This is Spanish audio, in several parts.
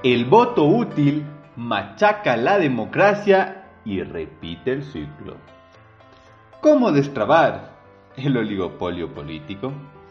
El voto útil machaca la democracia y repite el ciclo. ¿Cómo destrabar el oligopolio político?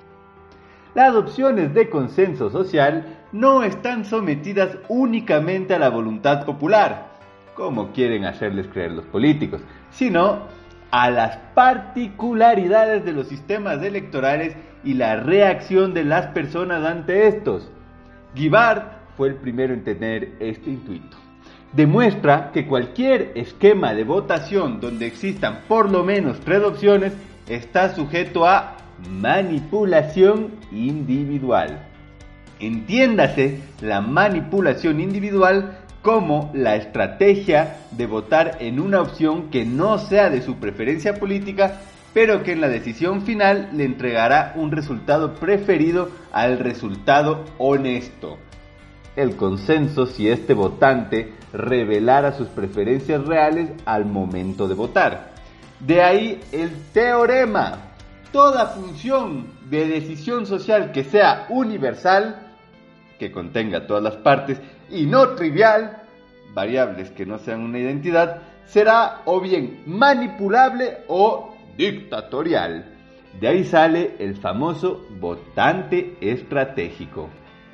Las opciones de consenso social no están sometidas únicamente a la voluntad popular, como quieren hacerles creer los políticos, sino a las particularidades de los sistemas electorales y la reacción de las personas ante estos. Guibart fue el primero en tener este intuito. Demuestra que cualquier esquema de votación donde existan por lo menos 3 opciones está sujeto a manipulación individual. Entiéndase la manipulación individual como la estrategia de votar en una opción que no sea de su preferencia política, pero que en la decisión final le entregará un resultado preferido al resultado honesto. El consenso si este votante revelara sus preferencias reales al momento de votar. De ahí el teorema. Toda función de decisión social que sea universal, que contenga todas las partes, y no trivial, variables que no sean una identidad, será o bien manipulable o dictatorial. De ahí sale el famoso votante estratégico.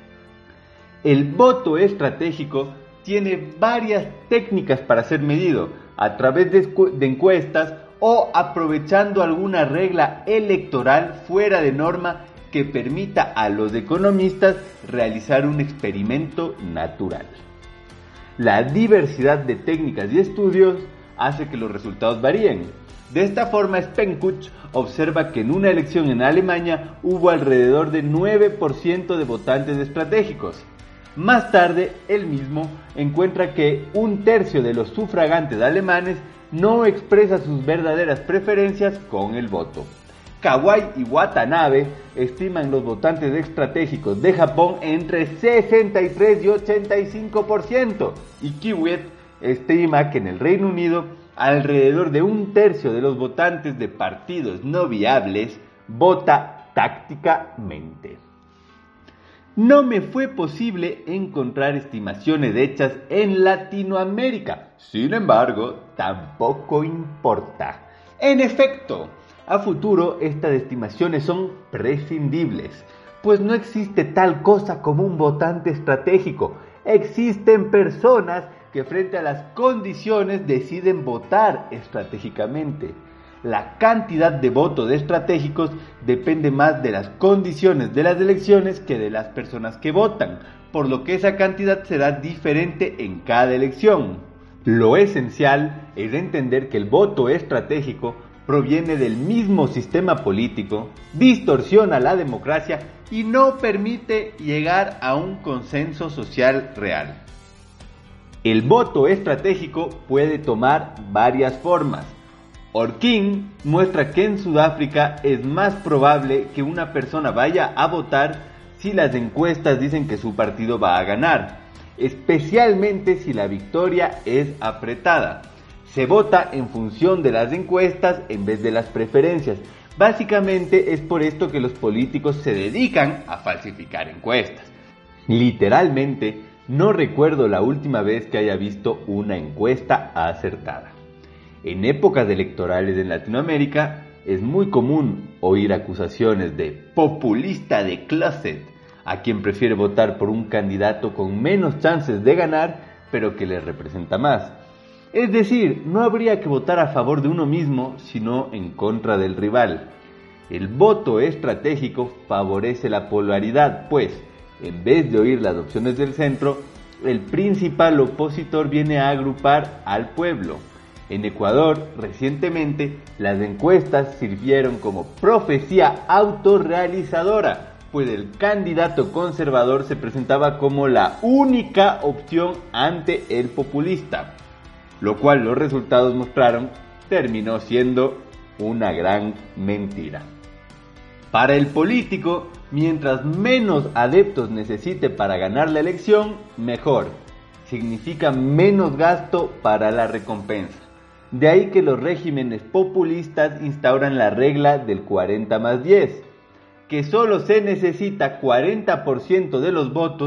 El voto estratégico tiene varias técnicas para ser medido, a través de encuestas o aprovechando alguna regla electoral fuera de norma que permita a los economistas realizar un experimento natural. La diversidad de técnicas y estudios hace que los resultados varíen. De esta forma, Spenkuch observa que en una elección en Alemania hubo alrededor de 9% de votantes estratégicos. Más tarde, él mismo encuentra que 1/3 de los sufragantes alemanes no expresa sus verdaderas preferencias con el voto. Kawai y Watanabe estiman los votantes estratégicos de Japón entre 63 y 85%, y Kiewit estima que en el Reino Unido alrededor de 1/3 de los votantes de partidos no viables vota tácticamente. No me fue posible encontrar estimaciones hechas en Latinoamérica. Sin embargo, tampoco importa. En efecto, a futuro estas estimaciones son prescindibles, pues no existe tal cosa como un votante estratégico. Existen personas que frente a las condiciones deciden votar estratégicamente. La cantidad de votos estratégicos depende más de las condiciones de las elecciones que de las personas que votan, por lo que esa cantidad será diferente en cada elección. Lo esencial es entender que el voto estratégico proviene del mismo sistema político, distorsiona la democracia y no permite llegar a un consenso social real. El voto estratégico puede tomar varias formas. Orkin muestra que en Sudáfrica es más probable que una persona vaya a votar si las encuestas dicen que su partido va a ganar, especialmente si la victoria es apretada. Se vota en función de las encuestas en vez de las preferencias. Básicamente es por esto que los políticos se dedican a falsificar encuestas. Literalmente, no recuerdo la última vez que haya visto una encuesta acertada. En épocas electorales en Latinoamérica es muy común oír acusaciones de populista de closet a quien prefiere votar por un candidato con menos chances de ganar, pero que le representa más. Es decir, no habría que votar a favor de uno mismo, sino en contra del rival. El voto estratégico favorece la polaridad, pues, en vez de oír las opciones del centro, el principal opositor viene a agrupar al pueblo. En Ecuador, recientemente, las encuestas sirvieron como profecía autorrealizadora, pues el candidato conservador se presentaba como la única opción ante el populista, lo cual los resultados mostraron terminó siendo una gran mentira. Para el político, mientras menos adeptos necesite para ganar la elección, mejor. Significa menos gasto para la recompensa. De ahí que los regímenes populistas instauran la regla del 40+10, que solo se necesita 40% de los votos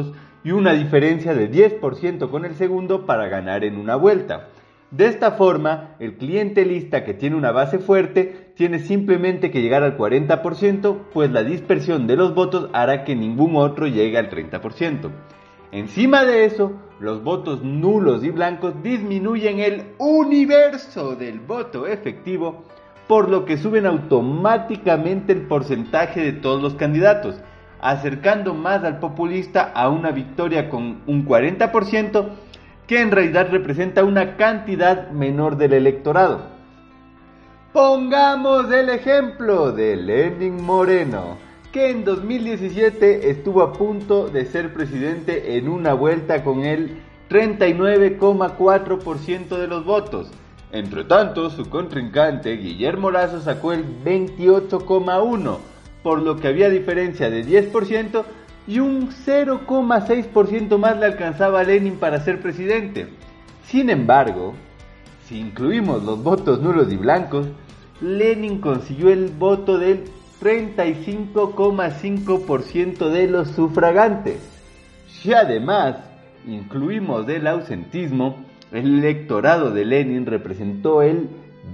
y una diferencia de 10% con el segundo para ganar en una vuelta. De esta forma, el clientelista que tiene una base fuerte tiene simplemente que llegar al 40%, pues la dispersión de los votos hará que ningún otro llegue al 30%. Encima de eso, los votos nulos y blancos disminuyen el universo del voto efectivo, por lo que suben automáticamente el porcentaje de todos los candidatos, acercando más al populista a una victoria con un 40%, que en realidad representa una cantidad menor del electorado. Pongamos el ejemplo de Lenín Moreno, que en 2017 estuvo a punto de ser presidente en una vuelta con el 39,4% de los votos. Entre tanto, su contrincante Guillermo Lasso sacó el 28,1%, por lo que había diferencia de 10%, y un 0,6% más le alcanzaba a Lenin para ser presidente. Sin embargo, si incluimos los votos nulos y blancos, Lenin consiguió el voto del 35,5% de los sufragantes. Si además incluimos el ausentismo, el electorado de Lenin representó el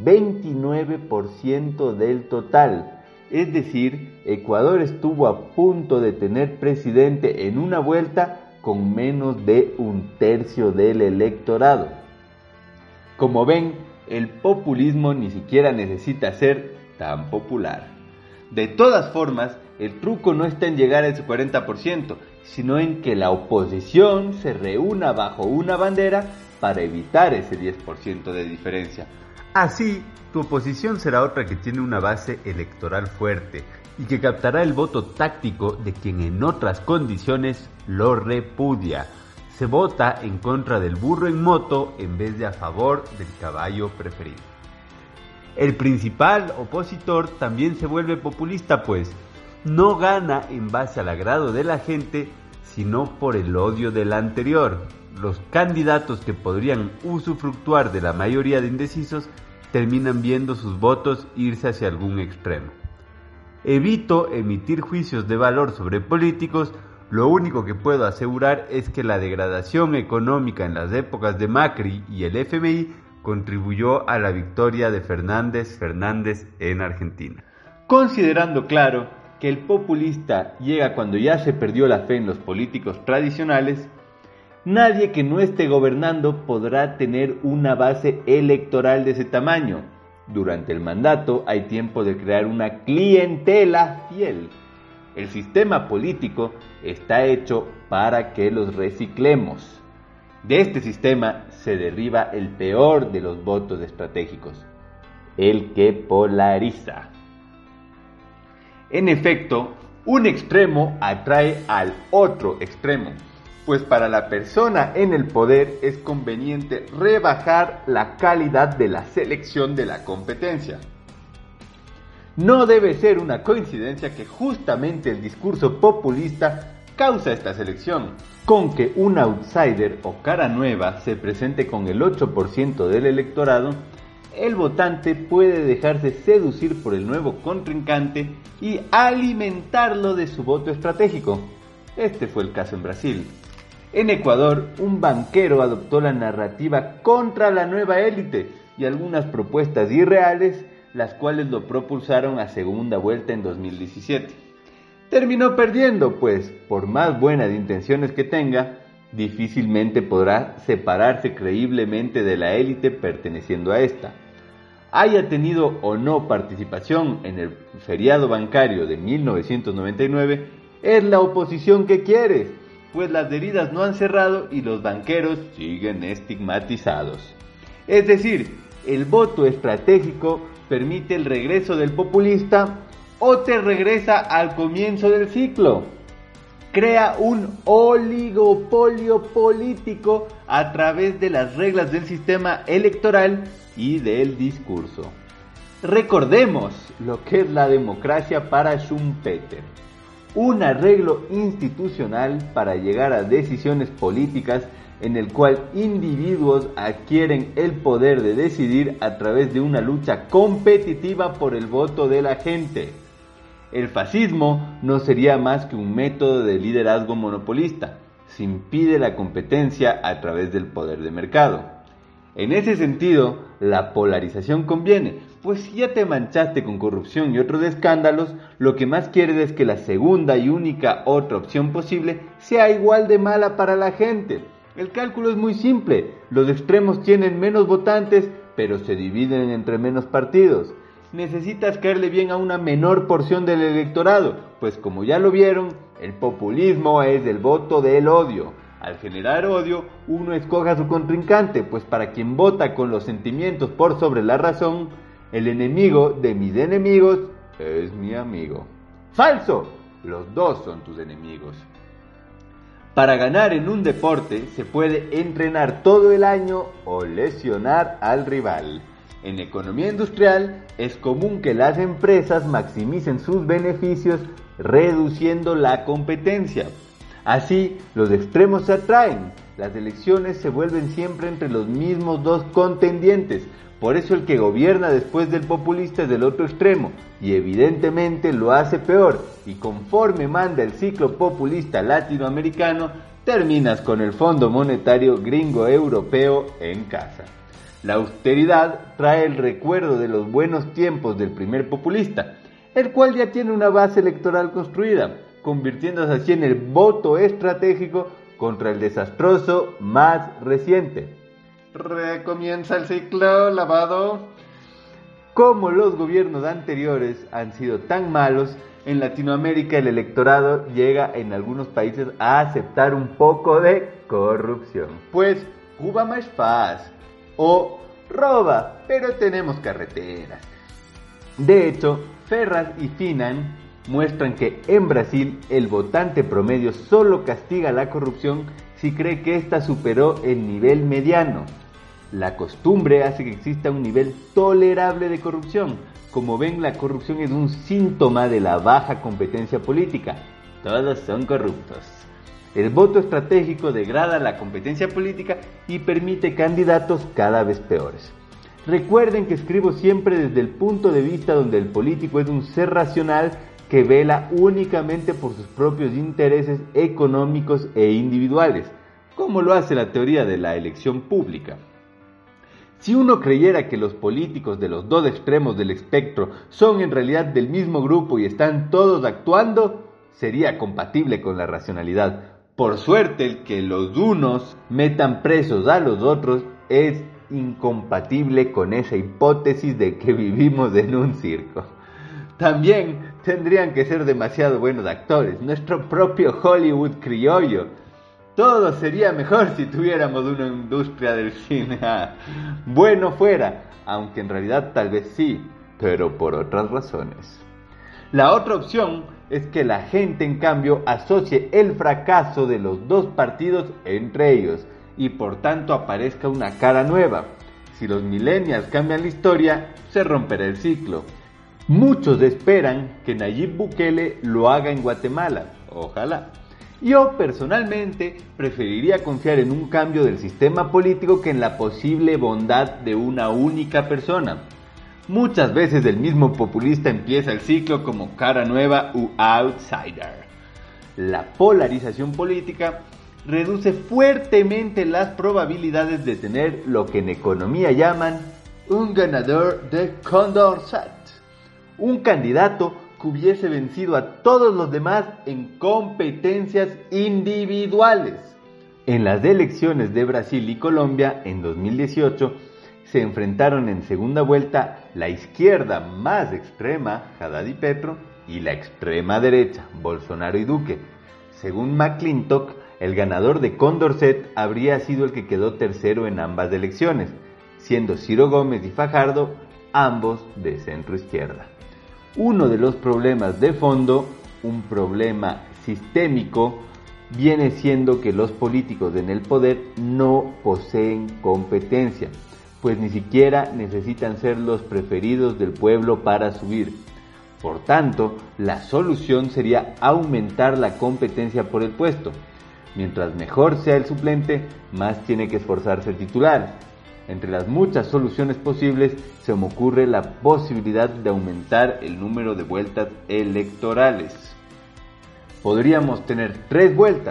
29% del total. Es decir, Ecuador estuvo a punto de tener presidente en una vuelta con menos de un tercio del electorado. Como ven, el populismo ni siquiera necesita ser tan popular. De todas formas, el truco no está en llegar a ese 40%, sino en que la oposición se reúna bajo una bandera para evitar ese 10% de diferencia. Así, tu oposición será otra que tiene una base electoral fuerte y que captará el voto táctico de quien en otras condiciones lo repudia. Se vota en contra del burro en moto en vez de a favor del caballo preferido. El principal opositor también se vuelve populista, pues no gana en base al agrado de la gente, sino por el odio del anterior. Los candidatos que podrían usufructuar de la mayoría de indecisos terminan viendo sus votos irse hacia algún extremo. Evito emitir juicios de valor sobre políticos. Lo único que puedo asegurar es que la degradación económica en las épocas de Macri y el FMI contribuyó a la victoria de Fernández en Argentina. Considerando claro que el populista llega cuando ya se perdió la fe en los políticos tradicionales, nadie que no esté gobernando podrá tener una base electoral de ese tamaño. Durante el mandato hay tiempo de crear una clientela fiel. El sistema político está hecho para que los reciclemos. De este sistema se deriva el peor de los votos estratégicos, el que polariza. En efecto, un extremo atrae al otro extremo, pues para la persona en el poder es conveniente rebajar la calidad de la selección de la competencia. No debe ser una coincidencia que justamente el discurso populista causa esta selección. Con que un outsider o cara nueva se presente con el 8% del electorado, el votante puede dejarse seducir por el nuevo contrincante y alimentarlo de su voto estratégico. Este fue el caso en Brasil. En Ecuador, un banquero adoptó la narrativa contra la nueva élite y algunas propuestas irreales, las cuales lo propulsaron a segunda vuelta en 2017. Terminó perdiendo, pues, por más buenas intenciones que tenga, difícilmente podrá separarse creíblemente de la élite perteneciendo a esta. Haya tenido o no participación en el feriado bancario de 1999, es la oposición que quieres, pues las heridas no han cerrado y los banqueros siguen estigmatizados. Es decir, el voto estratégico permite el regreso del populista o te regresa al comienzo del ciclo. Crea un oligopolio político a través de las reglas del sistema electoral y del discurso. Recordemos lo que es la democracia para Schumpeter: un arreglo institucional para llegar a decisiones políticas en el cual individuos adquieren el poder de decidir a través de una lucha competitiva por el voto de la gente. El fascismo no sería más que un método de liderazgo monopolista. se impide la competencia a través del poder de mercado. En ese sentido, la polarización conviene, pues si ya te manchaste con corrupción y otros escándalos, lo que más quieres es que la segunda y única otra opción posible sea igual de mala para la gente. El cálculo es muy simple, los extremos tienen menos votantes, pero se dividen entre menos partidos. Necesitas caerle bien a una menor porción del electorado, pues como ya lo vieron, el populismo es el voto del odio. Al generar odio, uno escoge a su contrincante, pues para quien vota con los sentimientos por sobre la razón, el enemigo de mis enemigos es mi amigo. ¡Falso! Los dos son tus enemigos. Para ganar en un deporte se puede entrenar todo el año o lesionar al rival. En economía industrial es común que las empresas maximicen sus beneficios reduciendo la competencia. Así, los extremos se atraen. Las elecciones se vuelven siempre entre los mismos dos contendientes. Por eso el que gobierna después del populista es del otro extremo, y evidentemente lo hace peor, y conforme manda el ciclo populista latinoamericano, terminas con el Fondo Monetario Gringo Europeo en casa. La austeridad trae el recuerdo de los buenos tiempos del primer populista, el cual ya tiene una base electoral construida, convirtiéndose así en el voto estratégico contra el desastroso más reciente. Recomienza el ciclo lavado. Como los gobiernos anteriores han sido tan malos, en Latinoamérica el electorado llega en algunos países a aceptar un poco de corrupción. Pues Cuba más fácil, o roba, pero tenemos carreteras. De hecho, Ferraz y Finan muestran que en Brasil el votante promedio solo castiga la corrupción si cree que ésta superó el nivel mediano. La costumbre hace que exista un nivel tolerable de corrupción. Como ven, la corrupción es un síntoma de la baja competencia política. Todos son corruptos. El voto estratégico degrada la competencia política y permite candidatos cada vez peores. Recuerden que escribo siempre desde el punto de vista donde el político es un ser racional que vela únicamente por sus propios intereses económicos e individuales, como lo hace la teoría de la elección pública. Si uno creyera que los políticos de los dos extremos del espectro son en realidad del mismo grupo y están todos actuando, sería compatible con la racionalidad. Por suerte, el que los unos metan presos a los otros es incompatible con esa hipótesis de que vivimos en un circo. También tendrían que ser demasiado buenos actores, nuestro propio Hollywood criollo. Todo sería mejor si tuviéramos una industria del cine. Bueno fuera, aunque en realidad tal vez sí, pero por otras razones. La otra opción es que la gente en cambio asocie el fracaso de los dos partidos entre ellos y por tanto aparezca una cara nueva. Si los millennials cambian la historia, se romperá el ciclo. Muchos esperan que Nayib Bukele lo haga en Guatemala, ojalá. Yo personalmente preferiría confiar en un cambio del sistema político que en la posible bondad de una única persona. Muchas veces el mismo populista empieza el ciclo como cara nueva u outsider. La polarización política reduce fuertemente las probabilidades de tener lo que en economía llaman un ganador de Condorcet, un candidato que hubiese vencido a todos los demás en competencias individuales. En las elecciones de Brasil y Colombia en 2018 se enfrentaron en segunda vuelta la izquierda más extrema, Haddad y Petro, y la extrema derecha, Bolsonaro y Duque. Según McClintock, el ganador de Condorcet habría sido el que quedó tercero en ambas elecciones, siendo Ciro Gómez y Fajardo ambos de centro izquierda. Uno de los problemas de fondo, un problema sistémico, viene siendo que los políticos en el poder no poseen competencia, pues ni siquiera necesitan ser los preferidos del pueblo para subir. Por tanto, la solución sería aumentar la competencia por el puesto. Mientras mejor sea el suplente, más tiene que esforzarse el titular. Entre las muchas soluciones posibles, se me ocurre la posibilidad de aumentar el número de vueltas electorales. Podríamos tener 3 vueltas,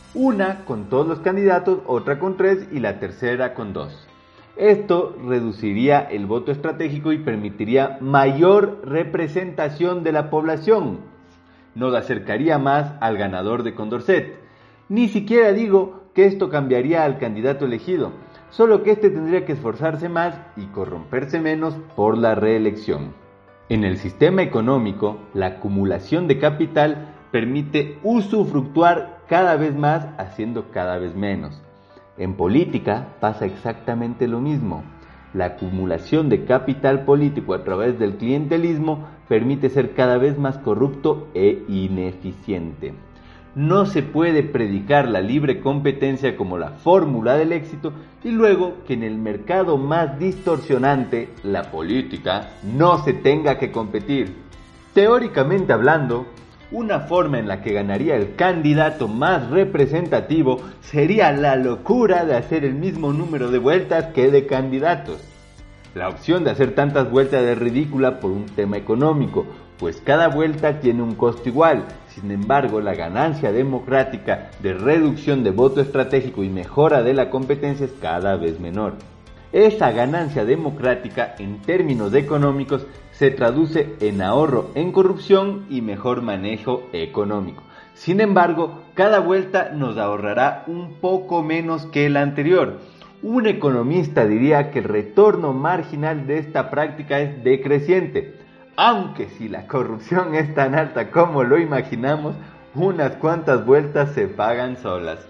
una con todos los candidatos, otra con 3 y la tercera con 2. Esto reduciría el voto estratégico y permitiría mayor representación de la población. Nos acercaría más al ganador de Condorcet. Ni siquiera digo que esto cambiaría al candidato elegido, solo que este tendría que esforzarse más y corromperse menos por la reelección. En el sistema económico, la acumulación de capital permite usufructuar cada vez más haciendo cada vez menos. En política pasa exactamente lo mismo. La acumulación de capital político a través del clientelismo permite ser cada vez más corrupto e ineficiente. No se puede predicar la libre competencia como la fórmula del éxito y luego que en el mercado más distorsionante, la política, no se tenga que competir. Teóricamente hablando, una forma en la que ganaría el candidato más representativo sería la locura de hacer el mismo número de vueltas que de candidatos. La opción de hacer tantas vueltas es ridícula por un tema económico, pues cada vuelta tiene un costo igual. Sin embargo, la ganancia democrática de reducción de voto estratégico y mejora de la competencia es cada vez menor. Esa ganancia democrática en términos económicos se traduce en ahorro en corrupción y mejor manejo económico. Sin embargo, cada vuelta nos ahorrará un poco menos que la anterior. Un economista diría que el retorno marginal de esta práctica es decreciente, aunque si la corrupción es tan alta como lo imaginamos, unas cuantas vueltas se pagan solas.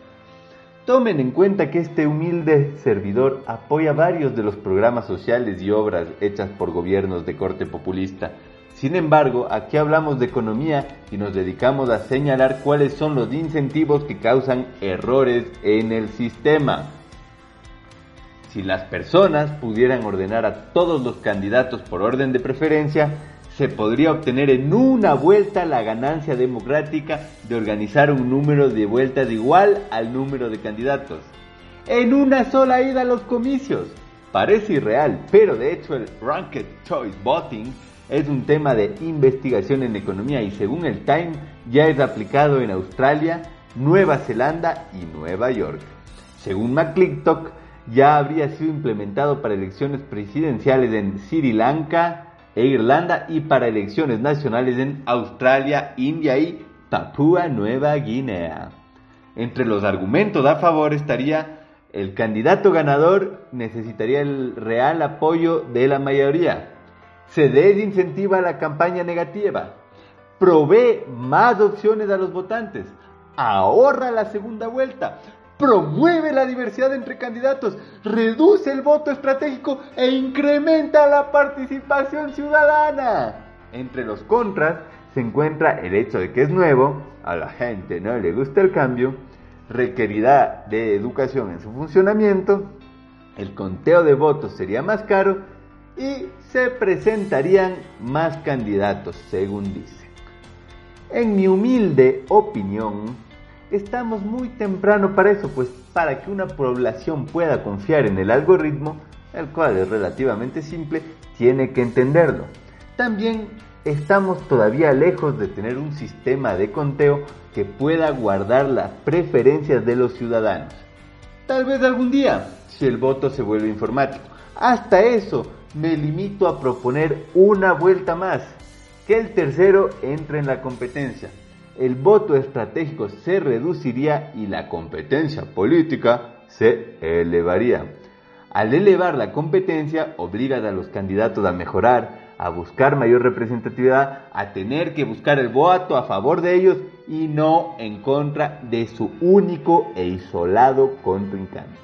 Tomen en cuenta que este humilde servidor apoya varios de los programas sociales y obras hechas por gobiernos de corte populista. Sin embargo, aquí hablamos de economía y nos dedicamos a señalar cuáles son los incentivos que causan errores en el sistema. Si las personas pudieran ordenar a todos los candidatos por orden de preferencia, se podría obtener en una vuelta la ganancia democrática de organizar un número de vueltas igual al número de candidatos. En una sola ida a los comicios. Parece irreal, pero de hecho el Ranked Choice Voting es un tema de investigación en economía y según el Time ya es aplicado en Australia, Nueva Zelanda y Nueva York. Según McClintock, ya habría sido implementado para elecciones presidenciales en Sri Lanka e Irlanda y para elecciones nacionales en Australia, India y Papúa Nueva Guinea. Entre los argumentos a favor estaría el candidato ganador necesitaría el real apoyo de la mayoría, se desincentiva la campaña negativa, provee más opciones a los votantes, ahorra la segunda vuelta, promueve la diversidad entre candidatos, reduce el voto estratégico e incrementa la participación ciudadana. Entre los contras se encuentra el hecho de que es nuevo, a la gente no le gusta el cambio, requerirá de educación en su funcionamiento, el conteo de votos sería más caro y se presentarían más candidatos, según dice. En mi humilde opinión, estamos muy temprano para eso, pues para que una población pueda confiar en el algoritmo, el cual es relativamente simple, tiene que entenderlo. También estamos todavía lejos de tener un sistema de conteo que pueda guardar las preferencias de los ciudadanos. Tal vez algún día, si el voto se vuelve informático. Hasta eso, me limito a proponer una vuelta más, que el tercero entre en la competencia. El voto estratégico se reduciría y la competencia política se elevaría. Al elevar la competencia, obligas a los candidatos a mejorar, a buscar mayor representatividad, a tener que buscar el voto a favor de ellos y no en contra de su único e isolado contrincante.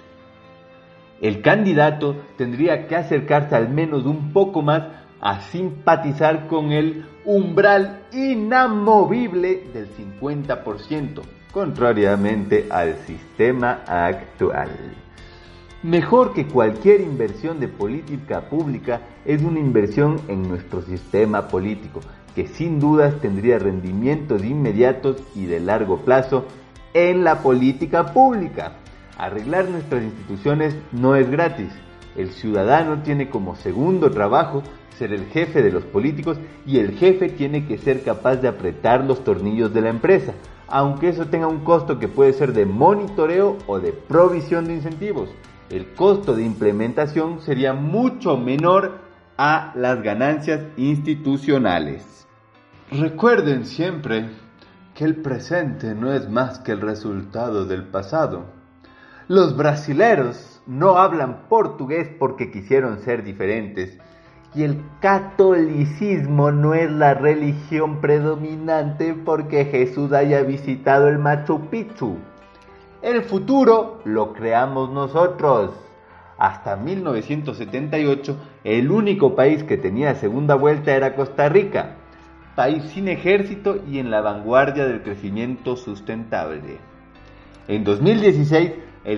El candidato tendría que acercarse al menos un poco más a simpatizar con el umbral inamovible del 50%, contrariamente al sistema actual. Mejor que cualquier inversión de política pública es una inversión en nuestro sistema político, que sin dudas tendría rendimientos inmediatos y de largo plazo en la política pública. Arreglar nuestras instituciones no es gratis, El ciudadano tiene como segundo trabajo ser el jefe de los políticos y el jefe tiene que ser capaz de apretar los tornillos de la empresa, aunque eso tenga un costo que puede ser de monitoreo o de provisión de incentivos. El costo de implementación sería mucho menor a las ganancias institucionales. Recuerden siempre que el presente no es más que el resultado del pasado. Los brasileros no hablan portugués porque quisieron ser diferentes, y el catolicismo no es la religión predominante porque Jesús haya visitado el Machu Picchu. El futuro lo creamos nosotros. Hasta 1978, el único país que tenía segunda vuelta era Costa Rica, país sin ejército y en la vanguardia del crecimiento sustentable. En 2016, el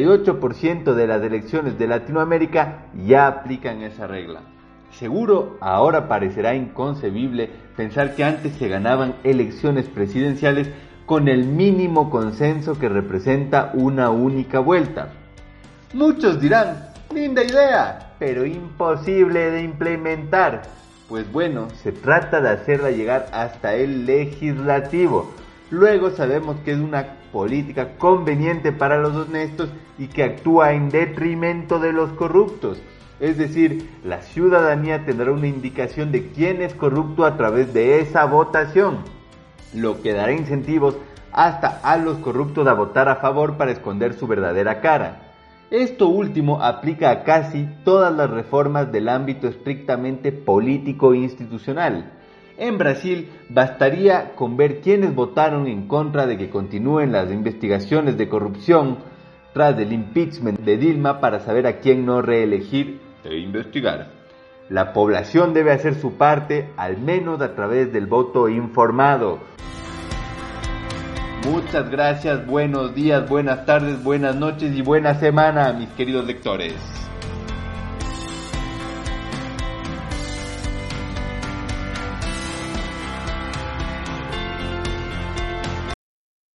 78% de las elecciones de Latinoamérica ya aplican esa regla. Seguro ahora parecerá inconcebible pensar que antes se ganaban elecciones presidenciales con el mínimo consenso que representa una única vuelta. Muchos dirán, linda idea, pero imposible de implementar. Pues bueno, se trata de hacerla llegar hasta el legislativo. Luego sabemos que es una política conveniente para los honestos y que actúa en detrimento de los corruptos. Es decir, la ciudadanía tendrá una indicación de quién es corrupto a través de esa votación, lo que dará incentivos hasta a los corruptos a votar a favor para esconder su verdadera cara. Esto último aplica a casi todas las reformas del ámbito estrictamente político e institucional. En Brasil bastaría con ver quiénes votaron en contra de que continúen las investigaciones de corrupción tras el impeachment de Dilma para saber a quién no reelegir e investigar. La población debe hacer su parte, al menos a través del voto informado. Muchas gracias, buenos días, buenas tardes, buenas noches y buena semana, mis queridos lectores.